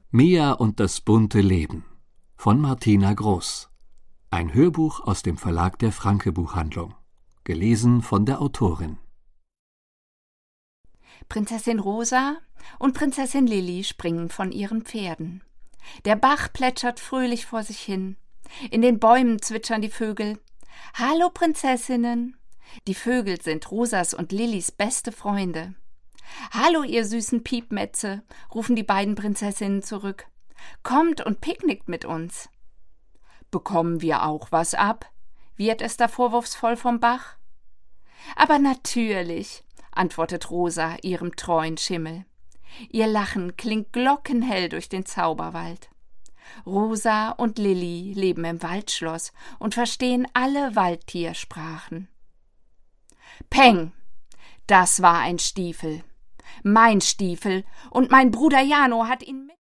Mia und das bunte Leben von Martina Groß. Ein Hörbuch aus dem Verlag der Franke Buchhandlung. Gelesen von der Autorin. Prinzessin Rosa und Prinzessin Lilli springen von ihren Pferden. Der Bach plätschert fröhlich vor sich hin. In den Bäumen zwitschern die Vögel. »Hallo, Prinzessinnen!« Die Vögel sind Rosas und Lillis beste Freunde. »Hallo, ihr süßen Piepmätze«, rufen die beiden Prinzessinnen zurück. »Kommt und picknickt mit uns.« »Bekommen wir auch was ab?« wird es da vorwurfsvoll vom Bach. »Aber natürlich«, antwortet Rosa ihrem treuen Schimmel. Ihr Lachen klingt glockenhell durch den Zauberwald. Rosa und Lilli leben im Waldschloss und verstehen alle Waldtiersprachen. Peng! Das war ein Stiefel. Mein Stiefel, und mein Bruder Jano hat ihn mit